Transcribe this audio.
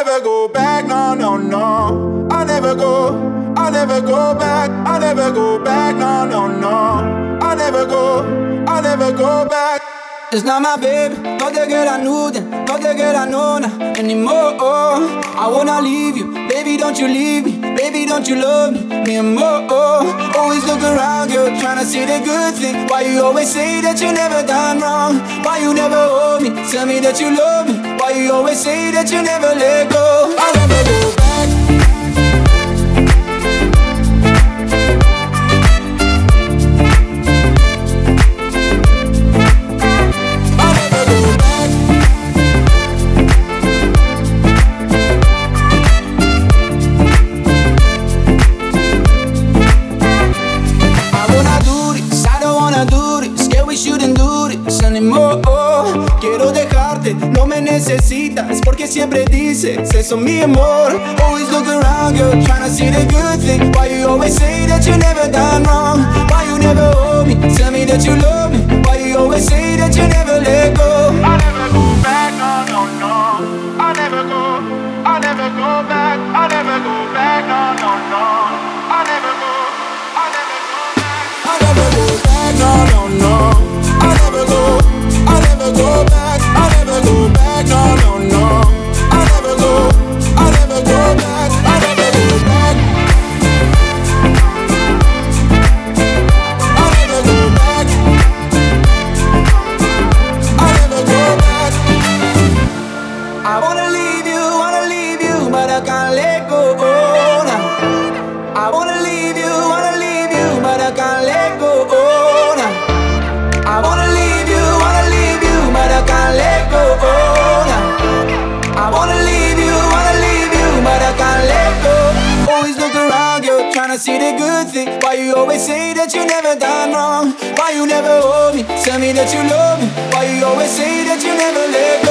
never go back, no, no, no. I never go back, I never go back, no, no, no. I never go back. It's not my baby, no te queda nude, no te queda nona anymore. I wanna leave you, baby, don't you leave me, baby, don't you love me more. Always look around, girl, tryna see the good thing. Why you always say that you never done wrong? Why you never hold me, tell me that you love me? Why you always say that you never let go? I'll never go back. Quiero dejarte, no me necesitas, porque siempre dices eso, mi amor. Always look around, girl, tryna see the good thing. Why you always say that you never done wrong? Why you never hold me, tell me that you love me? Why you always say that you never let go? I never go back, no, no, no. I never go back, I never go back, no, no, no. I never go back, I never go back, no, no, no. I never go back, I never go back, no, no, no. I never go back, I never go back. I never go back, I never go back. I wanna leave you, but I can't let go now. I wanna leave you, but I can't let go now. I wanna leave you, but I can't let go now. I wanna leave you, but I can't let go. Always look around, girl, tryna see the good thing. Why you always say that you never done wrong? Why you never hold me, tell me that you love me? Why you always say that you never let go?